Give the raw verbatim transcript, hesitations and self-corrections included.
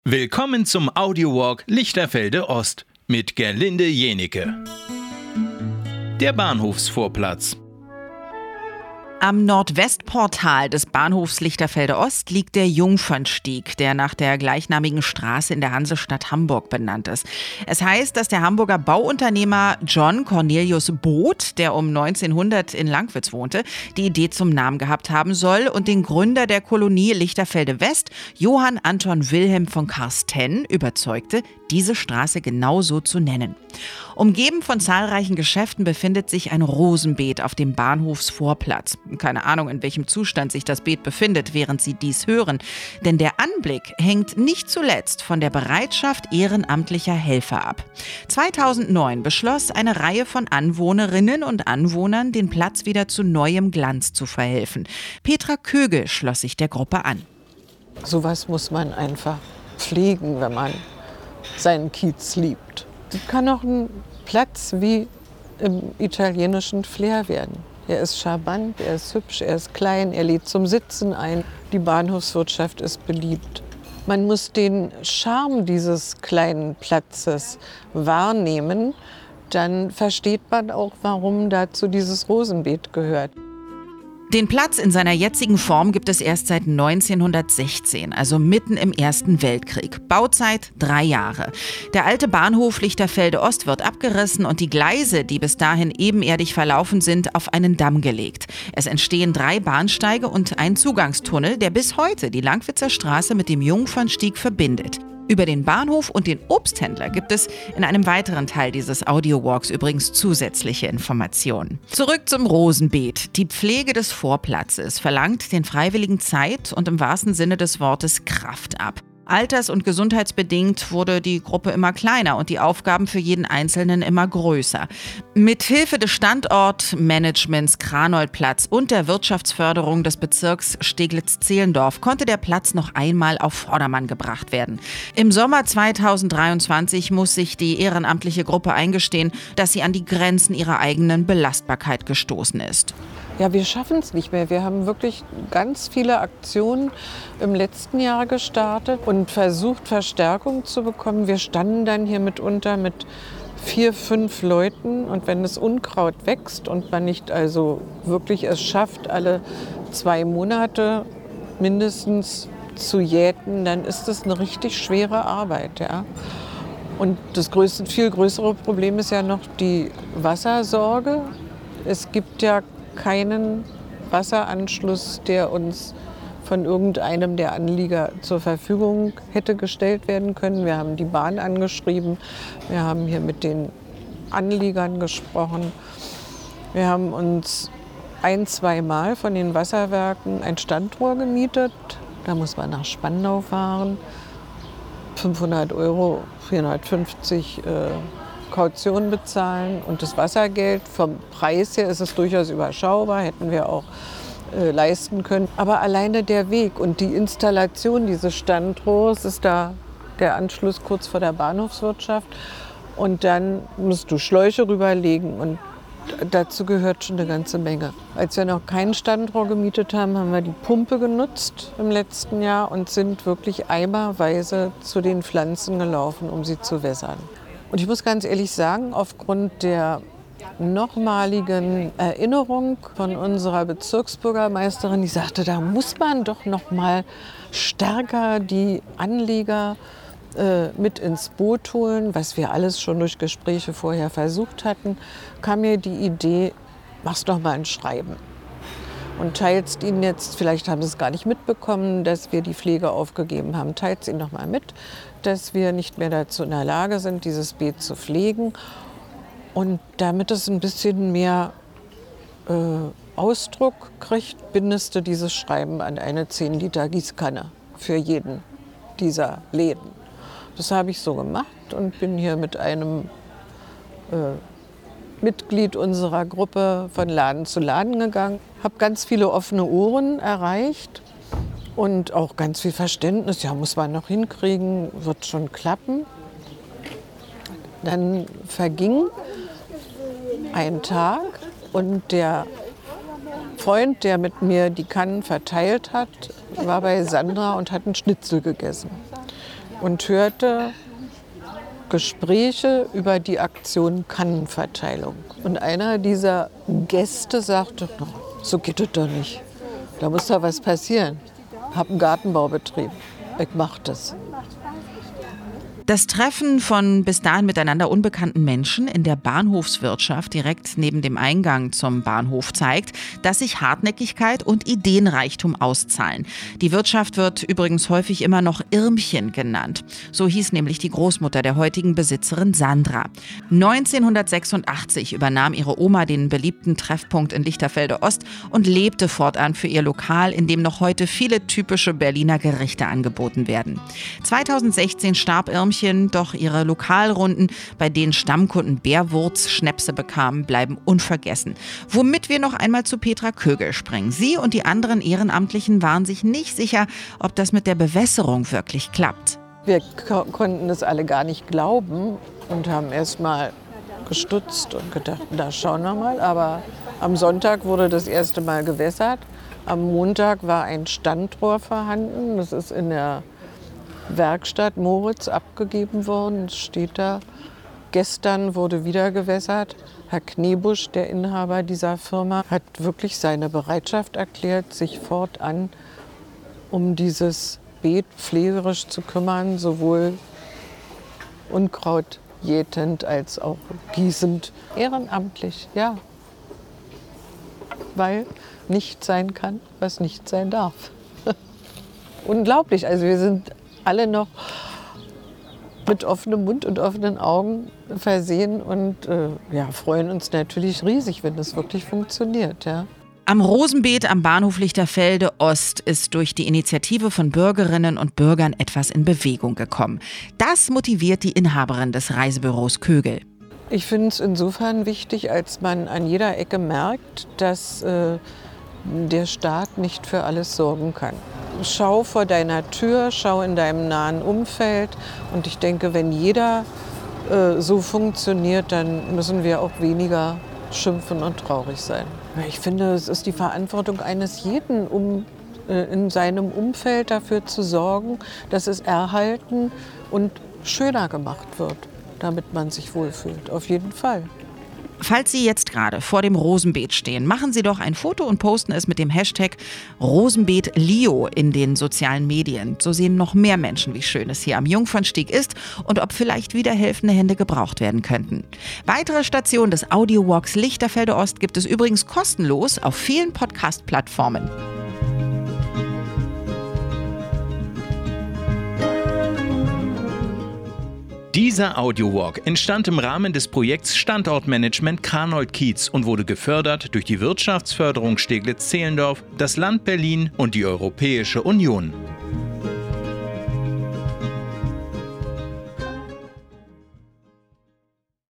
Willkommen zum Audiowalk Lichterfelde Ost mit Gerlinde Jenike. Der Bahnhofsvorplatz. Am Nordwestportal des Bahnhofs Lichterfelde Ost liegt der Jungfernstieg, der nach der gleichnamigen Straße in der Hansestadt Hamburg benannt ist. Es heißt, dass der Hamburger Bauunternehmer John Cornelius Both, der um neunzehnhundert in Langwitz wohnte, die Idee zum Namen gehabt haben soll und den Gründer der Kolonie Lichterfelde West, Johann Anton Wilhelm von Karsten, überzeugte, diese Straße genauso zu nennen. Umgeben von zahlreichen Geschäften befindet sich ein Rosenbeet auf dem Bahnhofsvorplatz. Keine Ahnung, in welchem Zustand sich das Beet befindet, während Sie dies hören. Denn der Anblick hängt nicht zuletzt von der Bereitschaft ehrenamtlicher Helfer ab. zweitausendneun beschloss eine Reihe von Anwohnerinnen und Anwohnern, den Platz wieder zu neuem Glanz zu verhelfen. Petra Köge schloss sich der Gruppe an. Sowas muss man einfach pflegen, wenn man seinen Kiez liebt. Das kann auch ein Platz wie im italienischen Flair werden. Er ist charmant, er ist hübsch, er ist klein, er lädt zum Sitzen ein. Die Bahnhofswirtschaft ist beliebt. Man muss den Charme dieses kleinen Platzes wahrnehmen. Dann versteht man auch, warum dazu dieses Rosenbeet gehört. Den Platz in seiner jetzigen Form gibt es erst seit neunzehnhundertsechzehn, also mitten im Ersten Weltkrieg. Bauzeit drei Jahre. Der alte Bahnhof Lichterfelde Ost wird abgerissen und die Gleise, die bis dahin ebenerdig verlaufen sind, auf einen Damm gelegt. Es entstehen drei Bahnsteige und ein Zugangstunnel, der bis heute die Langwitzer Straße mit dem Jungfernstieg verbindet. Über den Bahnhof und den Obsthändler gibt es in einem weiteren Teil dieses Audiowalks übrigens zusätzliche Informationen. Zurück zum Rosenbeet. Die Pflege des Vorplatzes verlangt den Freiwilligen Zeit und im wahrsten Sinne des Wortes Kraft ab. Alters- und gesundheitsbedingt wurde die Gruppe immer kleiner und die Aufgaben für jeden Einzelnen immer größer. Mit Hilfe des Standortmanagements Kranoldplatz und der Wirtschaftsförderung des Bezirks Steglitz-Zehlendorf konnte der Platz noch einmal auf Vordermann gebracht werden. Im Sommer zweitausenddreiundzwanzig muss sich die ehrenamtliche Gruppe eingestehen, dass sie an die Grenzen ihrer eigenen Belastbarkeit gestoßen ist. Ja, wir schaffen es nicht mehr. Wir haben wirklich ganz viele Aktionen im letzten Jahr gestartet und versucht, Verstärkung zu bekommen. Wir standen dann hier mitunter mit vier, fünf Leuten. Und wenn das Unkraut wächst und man nicht also wirklich es schafft, alle zwei Monate mindestens zu jäten, dann ist das eine richtig schwere Arbeit. Ja. Und das größte, viel größere Problem ist ja noch die Wassersorge. Es gibt ja keinen Wasseranschluss, der uns von irgendeinem der Anlieger zur Verfügung hätte gestellt werden können. Wir haben die Bahn angeschrieben, wir haben hier mit den Anliegern gesprochen. Wir haben uns ein-, zweimal von den Wasserwerken ein Standrohr gemietet. Da muss man nach Spandau fahren. fünfhundert Euro, vierhundertfünfzig äh, Kaution bezahlen und das Wassergeld. Vom Preis her ist es durchaus überschaubar, hätten wir auch äh, leisten können. Aber alleine der Weg und die Installation dieses Standrohrs ist da der Anschluss kurz vor der Bahnhofswirtschaft. Und dann musst du Schläuche rüberlegen und dazu gehört schon eine ganze Menge. Als wir noch kein Standrohr gemietet haben, haben wir die Pumpe genutzt im letzten Jahr und sind wirklich eimerweise zu den Pflanzen gelaufen, um sie zu wässern. Und ich muss ganz ehrlich sagen, aufgrund der nochmaligen Erinnerung von unserer Bezirksbürgermeisterin, die sagte, da muss man doch noch mal stärker die Anlieger äh, mit ins Boot holen, was wir alles schon durch Gespräche vorher versucht hatten, kam mir die Idee, mach's doch mal ein Schreiben. Und teilst ihnen jetzt, vielleicht haben sie es gar nicht mitbekommen, dass wir die Pflege aufgegeben haben, teilst ihnen noch mal mit, dass wir nicht mehr dazu in der Lage sind, dieses Beet zu pflegen. Und damit es ein bisschen mehr äh, Ausdruck kriegt, bindest du dieses Schreiben an eine zehn Liter Gießkanne für jeden dieser Läden. Das habe ich so gemacht und bin hier mit einem äh, Mitglied unserer Gruppe von Laden zu Laden gegangen. Habe ganz viele offene Ohren erreicht und auch ganz viel Verständnis. Ja, muss man noch hinkriegen, wird schon klappen. Dann verging ein Tag und der Freund, der mit mir die Kannen verteilt hat, war bei Sandra und hat einen Schnitzel gegessen. und hörte Gespräche über die Aktion Kannenverteilung. Und einer dieser Gäste sagte, so geht es doch nicht. Da muss doch was passieren. Ich habe einen Gartenbaubetrieb. Ich mach das. Das Treffen von bis dahin miteinander unbekannten Menschen in der Bahnhofswirtschaft direkt neben dem Eingang zum Bahnhof zeigt, dass sich Hartnäckigkeit und Ideenreichtum auszahlen. Die Wirtschaft wird übrigens häufig immer noch Irmchen genannt. So hieß nämlich die Großmutter der heutigen Besitzerin Sandra. neunzehnhundertsechsundachtzig übernahm ihre Oma den beliebten Treffpunkt in Lichterfelde Ost und lebte fortan für ihr Lokal, in dem noch heute viele typische Berliner Gerichte angeboten werden. zweitausendsechzehn starb Irmchen, doch ihre Lokalrunden, bei denen Stammkunden Bärwurz-Schnäpse bekamen, bleiben unvergessen. Womit wir noch einmal zu Petra Kögel springen. Sie und die anderen Ehrenamtlichen waren sich nicht sicher, ob das mit der Bewässerung wirklich klappt. Wir ko- konnten es alle gar nicht glauben und haben erst mal gestutzt und gedacht, da schauen wir mal. Aber am Sonntag wurde das erste Mal gewässert. Am Montag war ein Standrohr vorhanden. Das ist in der Werkstatt Moritz abgegeben worden, das steht da. Gestern wurde wieder gewässert. Herr Knebusch, der Inhaber dieser Firma, hat wirklich seine Bereitschaft erklärt, sich fortan um dieses Beet pflegerisch zu kümmern, sowohl Unkraut jätend als auch gießend. Ehrenamtlich, ja. Weil nicht sein kann, was nicht sein darf. Unglaublich, also wir sind alle noch mit offenem Mund und offenen Augen versehen und äh, ja, freuen uns natürlich riesig, wenn das wirklich funktioniert. Ja. Am Rosenbeet am Bahnhof Lichterfelde Ost ist durch die Initiative von Bürgerinnen und Bürgern etwas in Bewegung gekommen. Das motiviert die Inhaberin des Reisebüros Kögel. Ich finde es insofern wichtig, als man an jeder Ecke merkt, dass äh, der Staat nicht für alles sorgen kann. Schau vor deiner Tür, schau in deinem nahen Umfeld. Und ich denke, wenn jeder äh, so funktioniert, dann müssen wir auch weniger schimpfen und traurig sein. Ich finde, es ist die Verantwortung eines jeden, um äh, in seinem Umfeld dafür zu sorgen, dass es erhalten und schöner gemacht wird, damit man sich wohlfühlt. Auf jeden Fall. Falls Sie jetzt gerade vor dem Rosenbeet stehen, machen Sie doch ein Foto und posten es mit dem Hashtag RosenbeetLio in den sozialen Medien. So sehen noch mehr Menschen, wie schön es hier am Jungfernstieg ist und ob vielleicht wieder helfende Hände gebraucht werden könnten. Weitere Stationen des Audiowalks Lichterfelde Ost gibt es übrigens kostenlos auf vielen Podcast-Plattformen. Dieser Audiowalk entstand im Rahmen des Projekts Standortmanagement Kranold-Kiez und wurde gefördert durch die Wirtschaftsförderung Steglitz-Zehlendorf, das Land Berlin und die Europäische Union.